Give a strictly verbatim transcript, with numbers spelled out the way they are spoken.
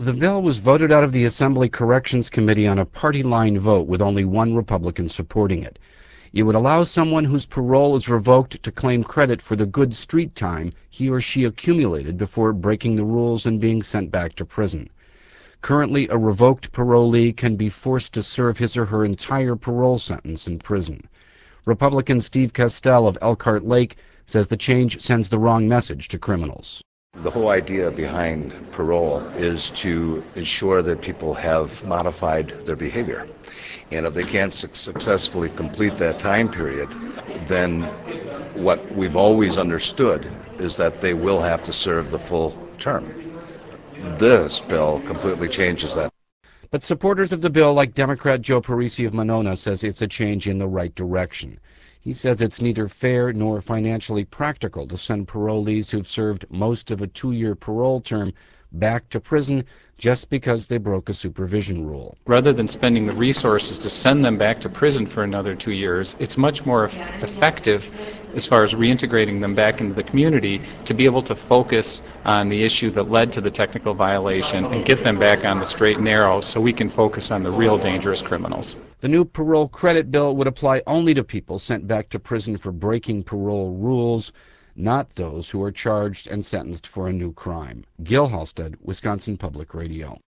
The bill was voted out of the Assembly Corrections Committee on a party-line vote with only one Republican supporting it. It would allow someone whose parole is revoked to claim credit for the good street time he or she accumulated before breaking the rules and being sent back to prison. Currently, a revoked parolee can be forced to serve his or her entire parole sentence in prison. Republican Steve Castell of Elkhart Lake says the change sends the wrong message to criminals. The whole idea behind parole is to ensure that people have modified their behavior. And if they can't su- successfully complete that time period, then what we've always understood is that they will have to serve the full term. This bill completely changes that. But supporters of the bill, like Democrat Joe Parisi of Monona, says it's a change in the right direction. He says it's neither fair nor financially practical to send parolees who've served most of a two-year parole term back to prison just because they broke a supervision rule. Rather than spending the resources to send them back to prison for another two years, it's much more effective as far as reintegrating them back into the community to be able to focus on the issue that led to the technical violation and get them back on the straight and narrow so we can focus on the real dangerous criminals. The new parole credit bill would apply only to people sent back to prison for breaking parole rules, not those who are charged and sentenced for a new crime. Gil Halstead, Wisconsin Public Radio.